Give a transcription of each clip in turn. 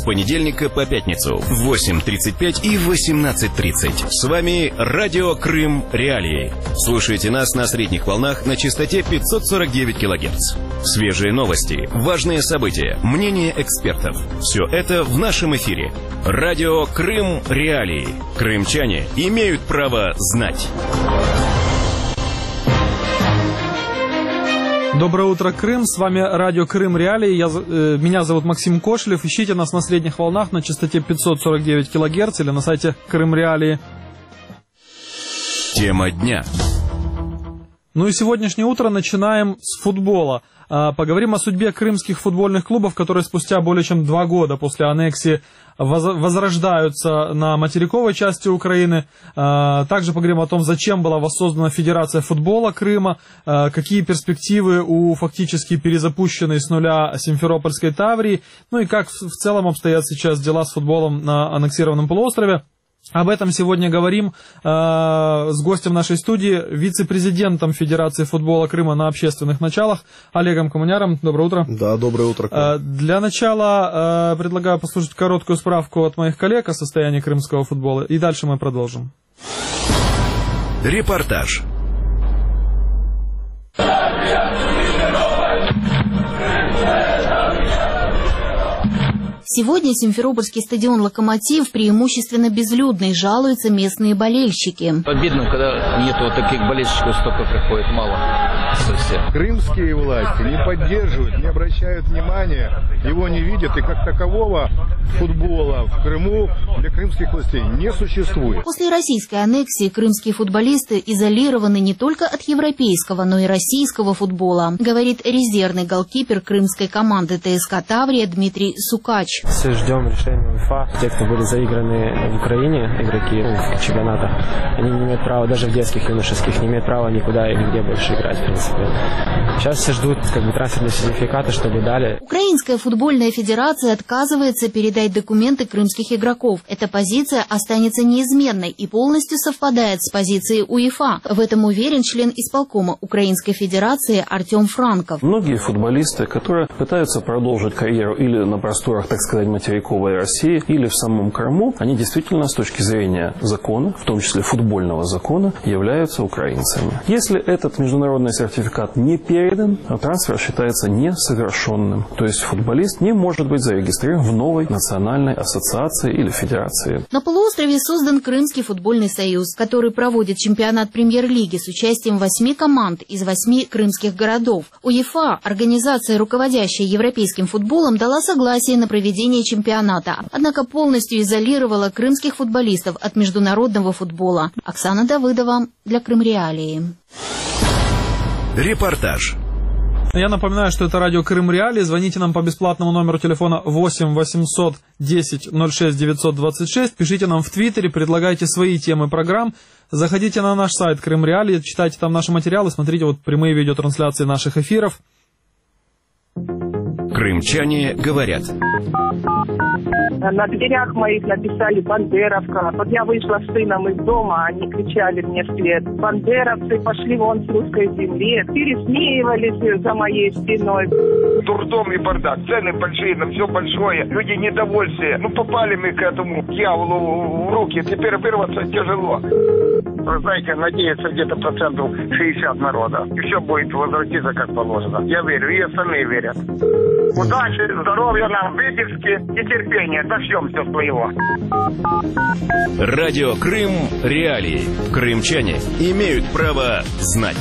С понедельника по пятницу в 8:35 и 18:30. С вами Радио Крым Реалии. Слушайте нас на средних волнах на частоте 549 кГц. Свежие новости, важные события, мнения экспертов. Все это в нашем эфире. Радио Крым Реалии. Крымчане имеют право знать. Доброе утро, Крым. С вами Радио Крым Реалии. Меня зовут Максим Кошелев. Ищите нас на средних волнах на частоте 549 кГц или на сайте Крым Реалии. Тема дня. Ну и сегодняшнее утро начинаем с футбола. Поговорим о судьбе крымских футбольных клубов, которые спустя более чем 2 года после аннексии возрождаются на материковой части Украины. Также поговорим о том, зачем была воссоздана Федерация футбола Крыма, какие перспективы у фактически перезапущенной с нуля Симферопольской Таврии, ну и как в целом обстоят сейчас дела с футболом на аннексированном полуострове. Об этом сегодня говорим с гостем нашей студии, вице-президентом Федерации футбола Крыма на общественных началах Олегом Коммуняром. Доброе утро. Да, доброе утро. Для начала предлагаю послушать короткую справку от моих коллег о состоянии крымского футбола, и дальше мы продолжим. Репортаж. Сегодня Симферопольский стадион «Локомотив» преимущественно безлюдный, жалуются местные болельщики. Обидно, когда нету таких болельщиков, столько приходит, мало совсем. Крымские власти не поддерживают, не обращают внимания, его не видят, и как такового футбола в Крыму для крымских властей не существует. После российской аннексии крымские футболисты изолированы не только от европейского, но и российского футбола, говорит резервный голкипер крымской команды ТСК «Таврия» Дмитрий Сукач. Все ждем решения УЕФА. Те, кто были заиграны в Украине, игроки в чемпионатах, они не имеют права, даже в детских, юношеских, не имеют права никуда и нигде больше играть, в принципе. Сейчас все ждут трансферные сертификаты, чтобы дали. Украинская футбольная федерация отказывается передать документы крымских игроков. Эта позиция останется неизменной и полностью совпадает с позицией УЕФА. В этом уверен член исполкома Украинской федерации Артем Франков. Многие футболисты, которые пытаются продолжить карьеру или на просторах, так сказать, материковой России, или в самом Крыму, они действительно с точки зрения закона, в том числе футбольного закона, являются украинцами. Если этот международный сертификат не передан, трансфер считается несовершенным. То есть футболист не может быть зарегистрирован в новой национальной ассоциации или федерации. На полуострове создан Крымский футбольный союз, который проводит чемпионат премьер-лиги с участием 8 команд из 8 крымских городов. УЕФА, организация, руководящая европейским футболом, дала согласие на проведение чемпионата, однако полностью изолировала крымских футболистов от международного футбола. Оксана Давыдова для Крым Реалии. Репортаж. Я напоминаю, что это радио Крым Реалии. Звоните нам по бесплатному номеру телефона 8 800 10 06 926. Пишите нам в Твиттере, предлагайте свои темы программ. Заходите на наш сайт Крым Реалии, читайте там наши материалы, смотрите прямые видеотрансляции наших эфиров. Крымчане говорят. На дверях моих написали «Бандеровка». Вот я вышла с сыном из дома, они кричали мне вслед: «Бандеровцы, пошли вон с русской земли!» Пересмеивались за моей спиной. Дурдом и бардак, цены большие, на все большое, люди недовольные. Попали мы к этому дьяволу в руки, теперь вырваться тяжело. Вы знаете, надеется где-то 60% народа. И все будет возвратиться как положено. Я верю, и остальные верят. Удачи, здоровья нам, выдержки и терпения. Дождемся своего. Радио Крым Реалии. Крымчане имеют право знать.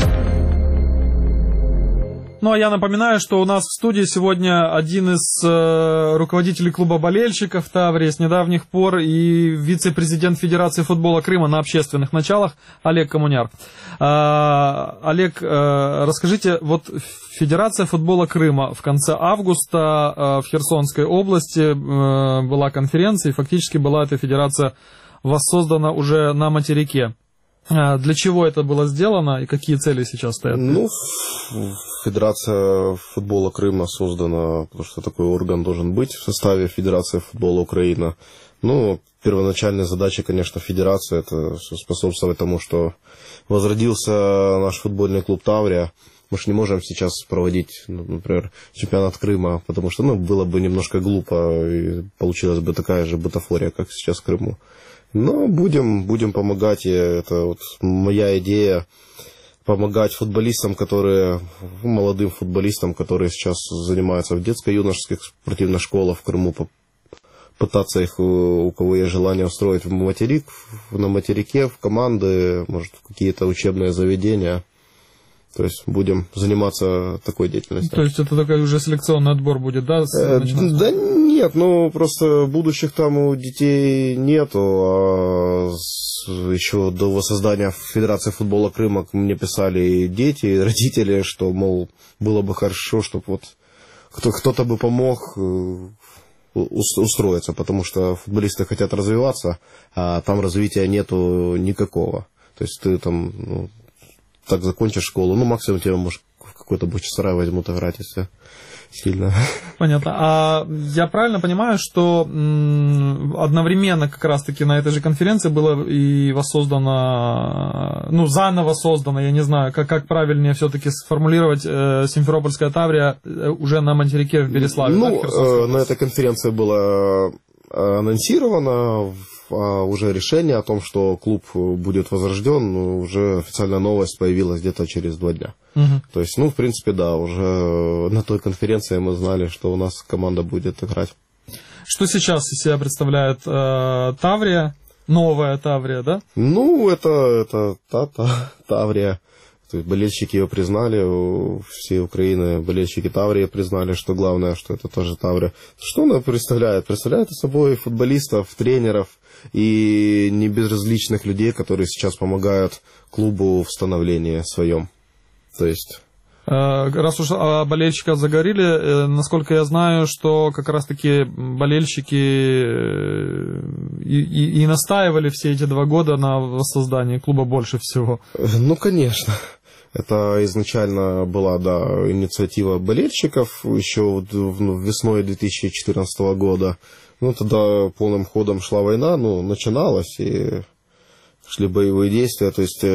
Ну а я напоминаю, что у нас в студии сегодня один из руководителей клуба болельщиков Таврии с недавних пор и вице-президент Федерации футбола Крыма на общественных началах Олег Коммуняр. Олег, расскажите, Федерация футбола Крыма в конце августа в Херсонской области была конференция, и фактически была эта федерация воссоздана уже на материке. Для чего это было сделано и какие цели сейчас стоят? Федерация футбола Крыма создана, потому что такой орган должен быть в составе Федерации футбола Украины. Первоначальная задача, конечно, федерации — это способствовать тому, что возродился наш футбольный клуб «Таврия». Мы же не можем сейчас проводить, например, чемпионат Крыма, потому что, было бы немножко глупо, и получилась бы такая же бутафория, как сейчас в Крыму. Но будем помогать, и это вот моя идея, помогать футболистам, молодым футболистам, которые сейчас занимаются в детско-юношеских спортивных школах в Крыму, пытаться их, у кого есть желание, устроить на материке, в команды, может, в какие-то учебные заведения. То есть будем заниматься такой деятельностью. То есть это такой уже селекционный отбор будет, да? Да нет, просто будущих там у детей нету. А еще до воссоздания Федерации футбола Крыма мне писали и дети, и родители, что, мол, было бы хорошо, чтобы вот кто-то бы помог устроиться, потому что футболисты хотят развиваться, а там развития нету никакого. То есть ты там так закончишь школу, максимум тебя, может, в какой-то Бахчисарай возьмут играть, если сильно. Понятно. А я правильно понимаю, что одновременно как раз-таки на этой же конференции было и воссоздано, заново создано, я не знаю, как правильнее все-таки сформулировать, Симферопольская Таврия уже на материке в Береславе? На этой конференции было анонсировано уже решение о том, что клуб будет возрожден, уже официальная новость появилась где-то через 2 дня. Угу. То есть, в принципе, да, уже на той конференции мы знали, что у нас команда будет играть. Что сейчас из себя представляет Таврия, новая Таврия, да? Это Таврия. То есть болельщики ее признали, все Украины, болельщики Таврии признали, что главное, что это тоже Таврия. Что она представляет? Представляет собой футболистов, тренеров и небезразличных людей, которые сейчас помогают клубу в становлении своем. То есть... Раз уж о болельщиках заговорили, насколько я знаю, что как раз-таки болельщики и настаивали все эти 2 года на воссоздании клуба больше всего. Конечно. Это изначально была, инициатива болельщиков еще весной 2014 года. Тогда полным ходом шла война, начиналась, и шли боевые действия. То есть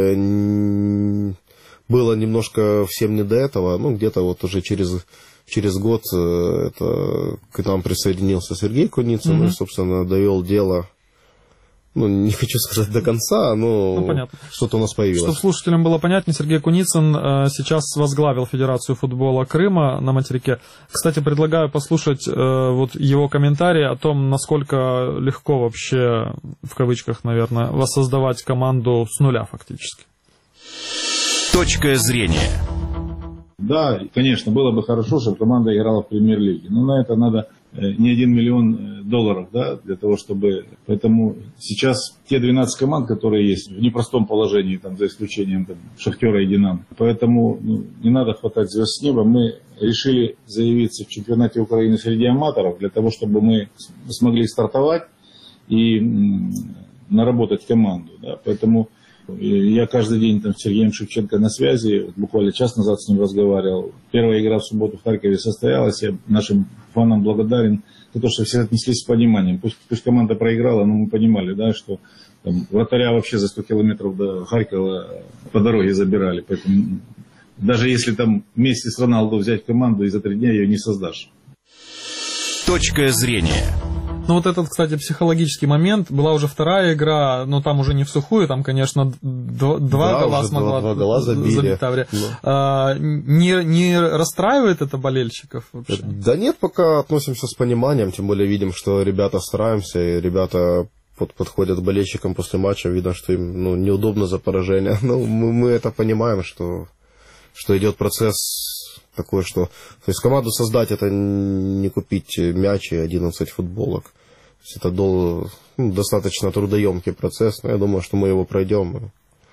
было немножко всем не до этого. Где-то уже через год к нам присоединился Сергей Куницын, и, собственно, довел дело. Не хочу сказать до конца, но что-то у нас появилось. Чтобы слушателям было понятнее, Сергей Куницын сейчас возглавил Федерацию футбола Крыма на материке. Кстати, предлагаю послушать его комментарии о том, насколько легко вообще, в кавычках, наверное, воссоздавать команду с нуля фактически. Точка зрения. Да, конечно, было бы хорошо, чтобы команда играла в премьер-лиге. Но на это надо не $1 миллион, для того, чтобы... Поэтому сейчас те 12 команд, которые есть, в непростом положении, за исключением Шахтера и Динамо. Поэтому не надо хватать звезд с неба. Мы решили заявиться в чемпионате Украины среди аматоров, для того, чтобы мы смогли стартовать и наработать команду. Поэтому... Я каждый день с Сергеем Шевченко на связи, буквально час назад с ним разговаривал. Первая игра в субботу в Харькове состоялась, я нашим фанам благодарен за то, что все отнеслись с пониманием. Пусть команда проиграла, но мы понимали, что вратаря вообще за 100 километров до Харькова по дороге забирали. Поэтому даже если вместе с Роналду взять команду, и за 3 дня ее не создашь. Точка зрения. Этот, кстати, психологический момент. Была уже 2-я игра, но там уже не в сухую, там, конечно, 2 гола смогла забить Таврия. Не расстраивает это болельщиков вообще? Да нет, пока относимся с пониманием, тем более видим, что ребята стараемся, и ребята подходят к болельщикам после матча, видно, что им неудобно за поражение. Мы это понимаем, что идет процесс такой, что... То есть команду создать — это не купить мяч и 11 футболок. То есть это достаточно трудоемкий процесс, но я думаю, что мы его пройдем.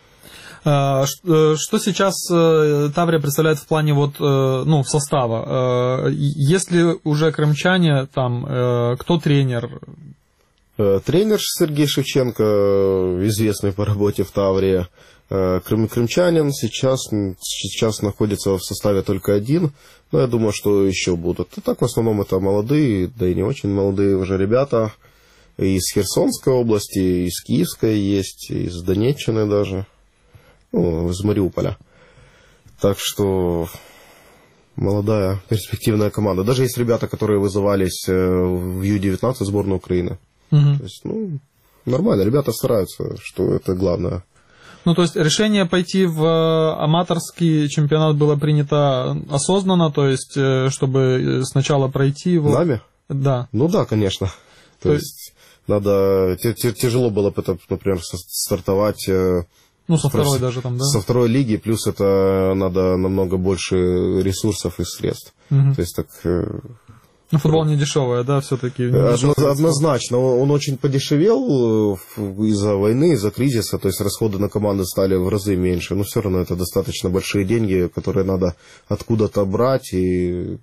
Что сейчас Таврия представляет в плане состава? Есть ли уже крымчане там, кто тренер? Тренер Сергей Шевченко, известный по работе в Таврии. Крымчанин сейчас находится в составе только один, но я думаю, что еще будут. И так в основном это молодые, да и не очень молодые уже ребята. И из Херсонской области, и из Киевской есть, и из Донеччины даже, из Мариуполя. Так что молодая, перспективная команда. Даже есть ребята, которые вызывались в Ю-19 сборную Украины. То есть, ну, нормально, ребята стараются, что это главное. Ну, то есть решение пойти в аматорский чемпионат было принято осознанно, то есть чтобы сначала пройти его... Нами? Да. Ну да, конечно. То есть надо... Тяжело было, например, стартовать... Ну, со второй даже там, да? Со второй лиги, плюс это надо намного больше ресурсов и средств. То есть так... Ну, футбол не дешевый, да, все-таки? Однозначно. Он очень подешевел из-за войны, из-за кризиса, то есть расходы на команды стали в разы меньше. Но все равно это достаточно большие деньги, которые надо откуда-то брать, и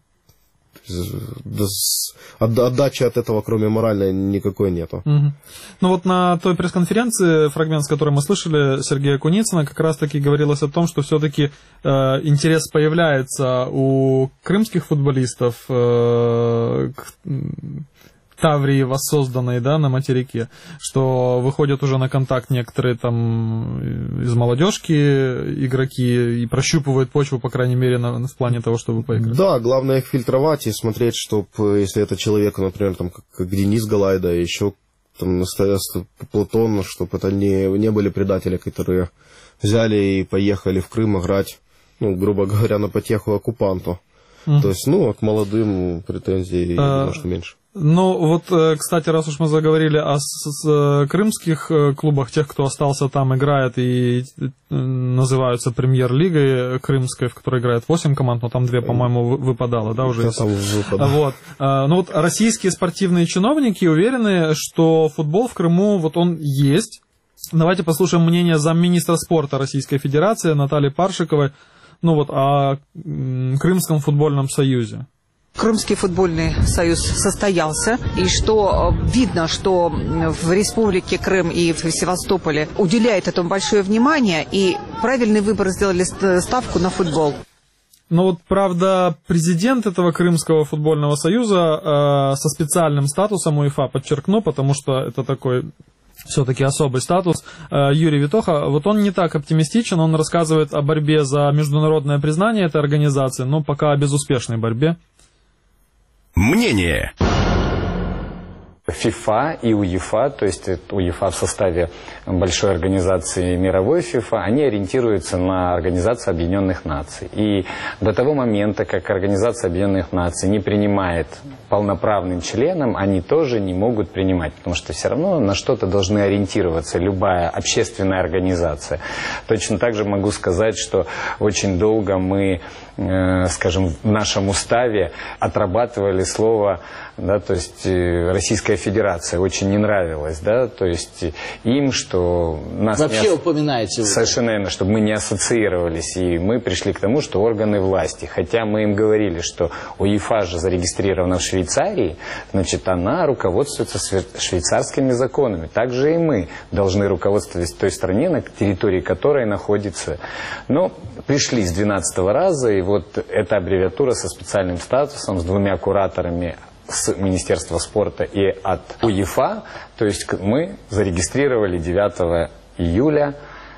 отдачи от этого, кроме моральной, никакой нету. Ну вот на той пресс-конференции, фрагмент, с которой мы слышали Сергея Куницына, как раз-таки говорилось о том, что все-таки интерес появляется у крымских футболистов к Таврии воссозданной, да, на материке, что выходят уже на контакт некоторые там из молодежки игроки и прощупывают почву, по крайней мере, в плане того, чтобы поиграть. Да, главное их фильтровать и смотреть, чтобы, если это человек, например, там, как Денис Галайда, еще там Платон, чтобы это не были предатели, которые взяли и поехали в Крым играть, ну, грубо говоря, на потеху оккупанту. То есть, ну, к молодым претензий немножко меньше. Ну, вот, кстати, раз уж мы заговорили о крымских клубах, тех, кто остался там, играет и называются премьер-лигой крымской, в которой играет 8 команд, но там 2, по-моему, выпадало, да, уже? Вот. Ну, вот российские спортивные чиновники уверены, что футбол в Крыму, вот он есть. Давайте послушаем мнение замминистра спорта Российской Федерации Натальи Паршиковой, ну вот, о Крымском футбольном союзе. Крымский футбольный союз состоялся, и что видно, что в Республике Крым и в Севастополе уделяет этому большое внимание, и правильный выбор сделали ставку на футбол. Но вот, правда, президент этого Крымского футбольного союза со специальным статусом УЕФА, подчеркну, потому что это такой... все-таки особый статус, Юрий Витоха, вот он не так оптимистичен, он рассказывает о борьбе за международное признание этой организации, но пока о безуспешной борьбе. Мнение. ФИФА и УЕФА, то есть УЕФА в составе большой организации мировой ФИФА, они ориентируются на Организацию Объединенных Наций. И до того момента, как Организация Объединенных Наций не принимает полноправным членом, они тоже не могут принимать, потому что все равно на что-то должны ориентироваться любая общественная организация. Точно так же могу сказать, что очень долго мы, скажем, в нашем уставе отрабатывали слово, да, то есть Российская Федерация очень не нравилось, да, то есть им, что нас вообще упоминаете. Совершенно верно, чтобы мы не ассоциировались, и мы пришли к тому, что органы власти, хотя мы им говорили, что УЕФА же зарегистрирована в Швейцарии, значит, она руководствуется швейцарскими законами, также и мы должны руководствоваться той стране, на территории которой находится. Но пришли с 12-го раза, и вот эта аббревиатура со специальным статусом, с 2 кураторами с Министерства спорта и от УЕФА, то есть мы зарегистрировали 9 июля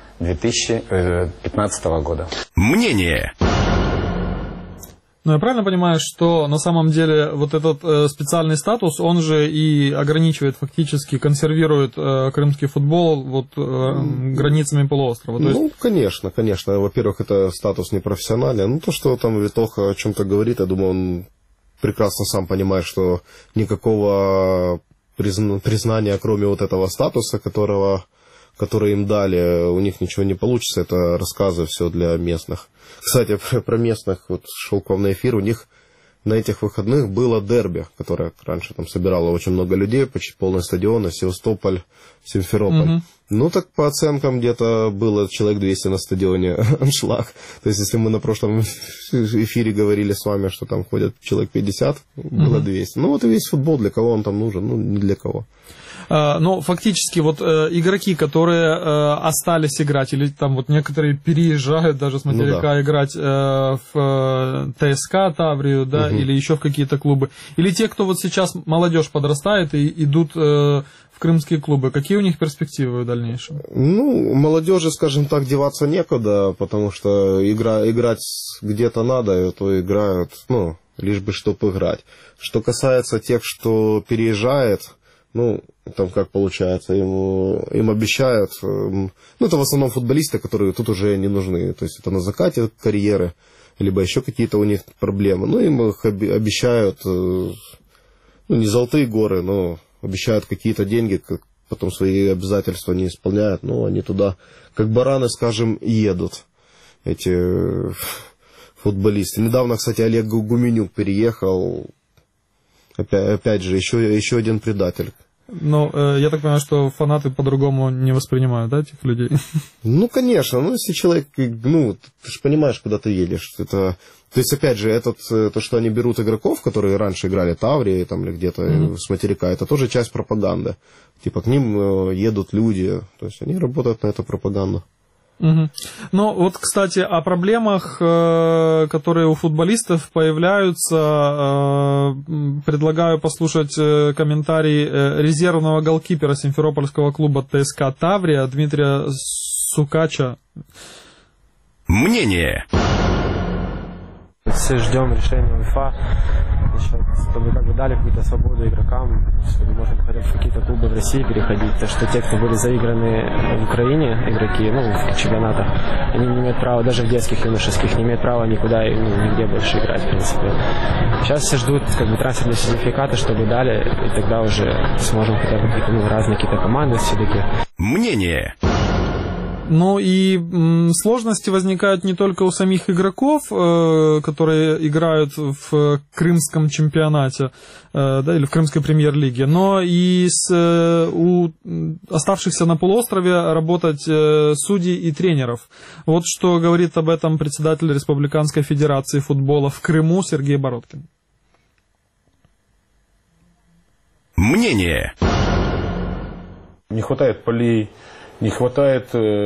2015 года. Мнение. Ну, я правильно понимаю, что на самом деле вот этот специальный статус, он же и ограничивает, фактически консервирует крымский футбол вот границами полуострова? То есть... Ну, конечно, конечно. Во-первых, это статус непрофессиональный. Ну, то, что там Витоха о чем-то говорит, я думаю, он прекрасно сам понимает, что никакого признания, кроме вот этого статуса, который им дали, у них ничего не получится. Это рассказы все для местных. Кстати, про местных, вот шел к вам на эфир, у них на этих выходных было дерби, которое раньше там собирало очень много людей, почти полный стадион, Севастополь, Симферополь. Ну, так по оценкам где-то было человек 200 на стадионе аншлаг. То есть, если мы на прошлом эфире говорили с вами, что там ходят человек 50, было 200. Ну, вот и весь футбол, для кого он там нужен? Ну, не для кого. Но фактически вот игроки, которые остались играть, или там вот некоторые переезжают даже с материка играть в ТСК Таврию, да, или еще в какие-то клубы, или те, кто вот сейчас молодежь подрастает и идут в крымские клубы. Какие у них перспективы в дальнейшем? Ну, молодежи, скажем так, деваться некуда, потому что играть где-то надо, то играют, ну, лишь бы чтобы играть. Что касается тех, что переезжает, ну, там как получается, им обещают, ну, это в основном футболисты, которые тут уже не нужны, то есть это на закате карьеры, либо еще какие-то у них проблемы. Ну, им их обещают, ну, не золотые горы, но обещают какие-то деньги, потом свои обязательства не исполняют, но они туда, как бараны, скажем, едут, эти футболисты. Недавно, кстати, Олег Гуменюк переехал, опять же, еще один предатель. Ну, я так понимаю, что фанаты по-другому не воспринимают, да, этих людей? Ну, конечно. Ну, если человек, ну, ты же понимаешь, куда ты едешь. Это, то есть, опять же, то, что они берут игроков, которые раньше играли в Таврии, там, или где-то с материка, это тоже часть пропаганды. Типа, к ним едут люди, то есть, они работают на эту пропаганду. Угу. Ну, вот, кстати, о проблемах, которые у футболистов появляются, предлагаю послушать комментарий резервного голкипера симферопольского клуба ТСК «Таврия» Дмитрия Сукача. Мнение. Все ждем решения УЕФА, чтобы как бы дали какую-то свободу игрокам, чтобы можно хотя бы в какие-то клубы в России переходить. То, что те, кто были заиграны в Украине, игроки, ну, в чемпионатах, они не имеют права, даже в детских, юношеских, не имеют права никуда, ну, нигде больше играть, в принципе. Сейчас все ждут как бы трансферные сертификаты, чтобы дали, и тогда уже сможем хотя бы ну, разные какие-то команды все-таки. Мнение. Ну и сложности возникают не только у самих игроков, которые играют в крымском чемпионате, да, или в крымской премьер-лиге, но и у оставшихся на полуострове работать судей и тренеров. Вот что говорит об этом председатель Республиканской федерации футбола в Крыму Сергей Бородкин. Мнение. Не хватает полей. Не хватает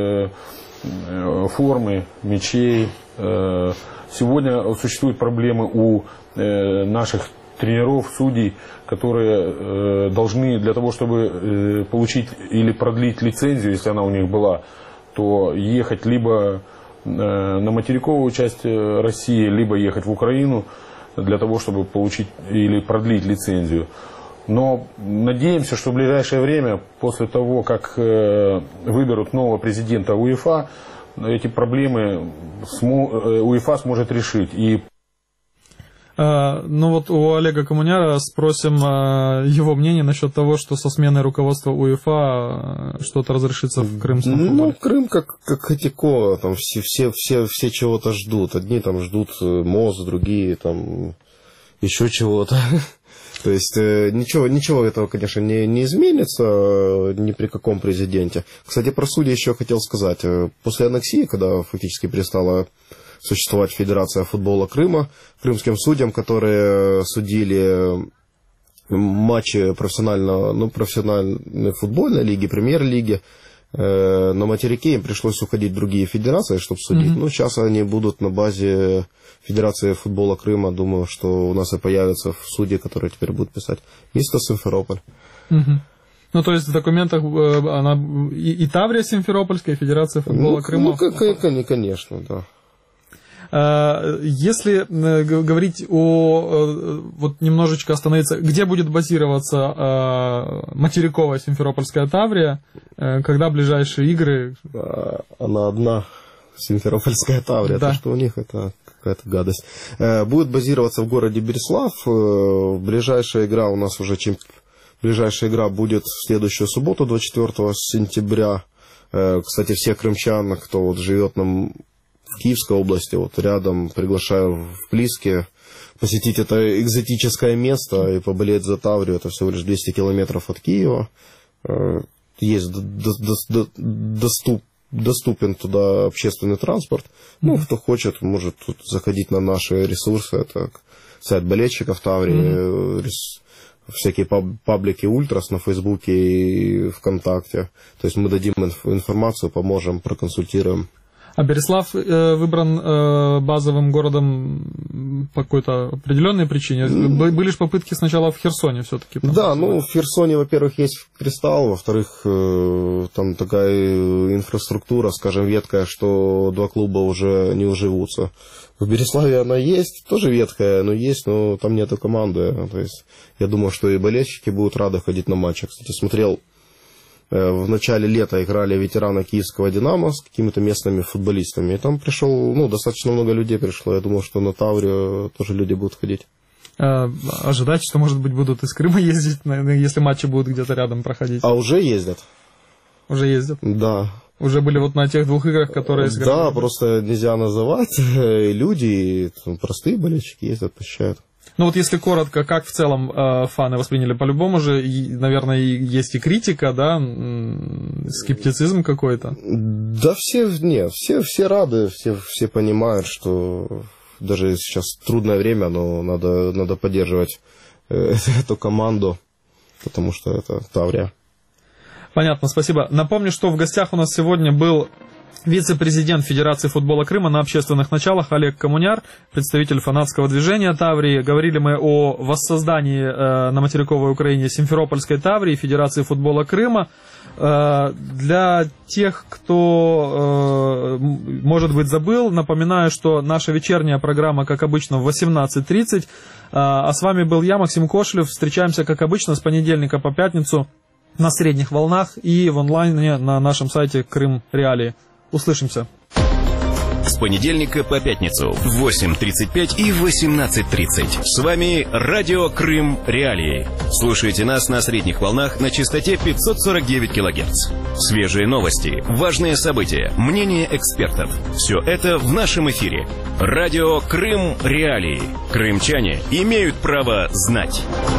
формы, мячей. Сегодня существуют проблемы у наших тренеров, судей, которые должны для того, чтобы получить или продлить лицензию, если она у них была, то ехать либо на материковую часть России, либо ехать в Украину для того, чтобы получить или продлить лицензию. Но надеемся, что в ближайшее время, после того, как выберут нового президента УЕФА, эти проблемы УЕФА сможет решить. Ну вот у Олега Коммуняра спросим его мнение насчет того, что со сменой руководства УЕФА что-то разрешится в крымском футболе. Ну, Крым как Хотякова, там все чего-то ждут. Одни там ждут МОЗ, другие там еще чего-то. То есть ничего этого, конечно, не изменится ни при каком президенте. Кстати, про судей еще хотел сказать. После аннексии, когда фактически перестала существовать Федерация футбола Крыма, крымским судьям, которые судили матчи профессиональной футбольной лиги, премьер-лиги, на материке им пришлось уходить в другие федерации, чтобы судить. Ну, сейчас они будут на базе Федерации футбола Крыма. Думаю, что у нас и появятся судьи, которые теперь будут писать. Место Симферополь. Ну, то есть в документах она и Таврия Симферопольская, и Федерация футбола Крыма. Ну, конечно, да. Если говорить вот немножечко остановиться, где будет базироваться материковая Симферопольская Таврия, когда ближайшие игры? Она одна, Симферопольская Таврия, да. То, что у них это какая-то гадость. Будет базироваться в городе Береслав. Ближайшая игра у нас уже ближайшая игра будет в следующую субботу, 24 сентября. Кстати, все крымчан, кто вот живет в Киевской области, вот рядом, приглашаю в Плиске посетить это экзотическое место и поболеть за Таврию. Это всего лишь 200 километров от Киева. Есть доступен туда общественный транспорт. Ну, кто хочет, может тут заходить на наши ресурсы. Это сайт болельщиков Таврии, всякие паблики Ультрас на Фейсбуке и ВКонтакте. То есть мы дадим информацию, поможем, проконсультируем. А Береслав выбран базовым городом по какой-то определенной причине? Были же попытки сначала в Херсоне все-таки? Да, в Херсоне, во-первых, есть «Кристалл», во-вторых, там такая инфраструктура, скажем, веткая, что 2 клуба уже не уживутся. В Береславе она есть, тоже веткая, но там нету команды. То есть я думаю, что и болельщики будут рады ходить на матчи. Кстати, смотрел, в начале лета играли ветераны киевского «Динамо» с какими-то местными футболистами. И там достаточно много людей пришло. Я думаю, что на Таврию тоже люди будут ходить. Ожидать, что, может быть, будут из Крыма ездить, если матчи будут где-то рядом проходить? А уже ездят. Уже ездят? Да. Уже были на тех 2 играх, которые сыграли? Да, просто нельзя называть. Люди, простые болельщики ездят, посещают. Если коротко, как в целом фаны восприняли? По-любому же, наверное, есть и критика, да, скептицизм какой-то? Да все рады, все понимают, что даже сейчас трудное время, но надо поддерживать эту команду, потому что это Таврия. Понятно, спасибо. Напомню, что в гостях у нас сегодня был вице-президент Федерации футбола Крыма на общественных началах Олег Коммуняр, представитель фанатского движения Таврии. Говорили мы о воссоздании на материковой Украине Симферопольской Таврии, Федерации футбола Крыма. Для тех, кто, может быть, забыл, напоминаю, что наша вечерняя программа, как обычно, в 18:30. А с вами был я, Максим Кошелев. Встречаемся, как обычно, с понедельника по пятницу на средних волнах и в онлайне на нашем сайте Крым Реалии. Услышимся. С понедельника по пятницу в 8:35 и 18:30. С вами Радио Крым Реалии. Слушайте нас на средних волнах на частоте 549 кГц. Свежие новости, важные события, мнения экспертов. Все это в нашем эфире. Радио Крым Реалии. Крымчане имеют право знать.